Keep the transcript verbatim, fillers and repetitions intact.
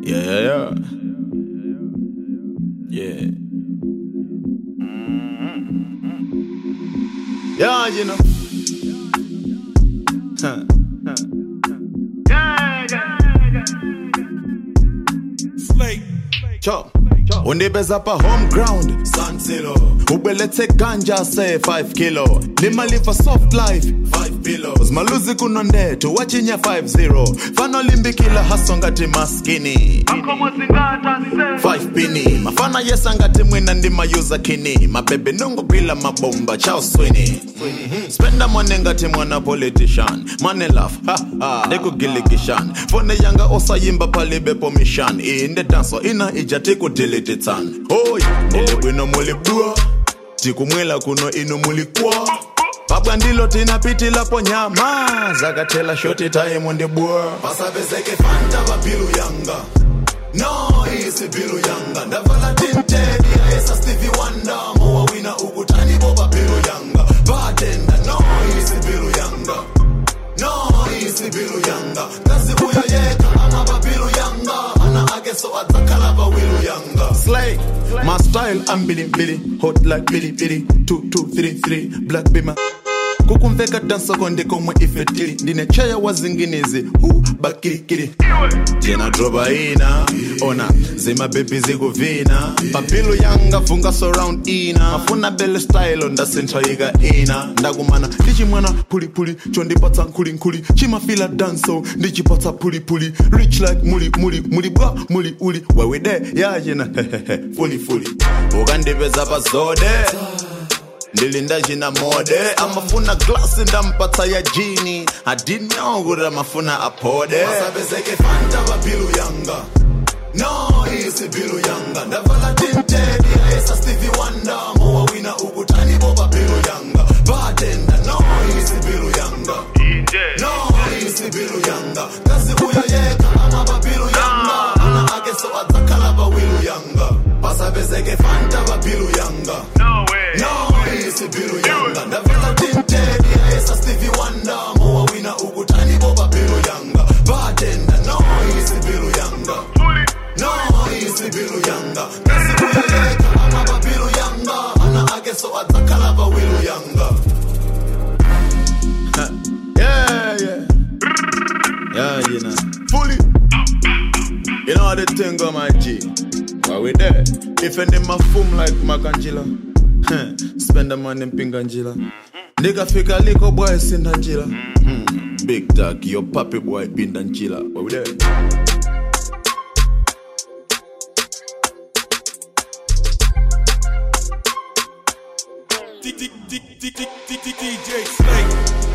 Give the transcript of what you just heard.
Yeah, yeah, yeah. Yeah. Yeah, you know. Huh. Huh. Yeah, yeah, yeah. Slate. Chop. Undibeza pa home ground San Zero. Ubelete ganja say five kilo. Nima live a soft life five pillows. Maluzi kunonde tu wachinya five zero. Fano limbikila hasongati maskini five pini. Mafana yesangati mwina ndima yuza kini. Mabebe nungu bila mabomba chao swini. Mm-hmm. Spenda money ngati mwana politician. Money laugh, ha ha, deku gilikishan. Fone yanga osa yimba palibe pomishan. Inde danso ina ijati kudelete tan. Oy, nilibwe no mulibua. Tiku mwela kuno inu mulikwa. Pabwa ndilo tina piti lapo nyama. Zakatela shoti taye mwende bua. Pasabezeke fanta babilu yanga. No, isi bilu yanga. Ndavala tinte, dia esa Stevie Wonder. Moa wina ukutani boba bilu yanga. Bartender, no, isi bilu yanga. No, isi bilu yanga. Kazi uya yeka, ama babilu yanga. Ana ageso atakala ba wilu yanga. Slay, my style, I'm Billy Billy. Hot like Billy Billy. Two, two, three, three, black bima. Kukumveka dansa konde komwe ifetili. Ndine chaya wazinginezi, hu, bakiri kiri. Jena droba ina, ona, zima baby zigu vina. Papilu yanga funga surround ina. Mafuna belle style onda centra iga ina. Ndagumana, ndichi mwana puli puli. Chondi pata nkuli nkuli. Chima fila danso, ndichi pata puli puli. Rich like muli muli, muli bwa, muli uli. Wewe de, ya jena, hehehe, fully fully. Ugande beza bazode. Ndilinda jina mode. Amafuna glass ndampata ya jini. I didn't know gura mafuna apode. Masabezeke fanta babilu yanga. No, isi bilu yanga. Ndavala tinte, dia esa Stevie Wonder. Moa wina ukutani boba bilu yanga. Bartender, no, isi bilu yanga. No, isi bilu yanga. Kazi uya yeka, ama babilu yanga. Ana ageso atakala ba wilu yanga. Pasabezeke fanta babilu yanga. No way. No, isi bilu yanga. Ndavala tinte, dia esa Stevie Wonder. Moa wina ukutani boba bilu yanga. Bartender, no, isi bilu yanga. No, isi bilu yanga. Kazi uya yeka, ama babilu yanga. Ana ageso atakala ba wilu yanga. Yeah, yeah. Yeah, you know. Fully. You know how the thing go, my G. Why we there? If any my foom like Makanjila. Spend the money in Pinganjila. Nigga fika liko boy Sindanjila. Mm. Big Duck, your papi boy Pindanjila. Why we there? D J Slate.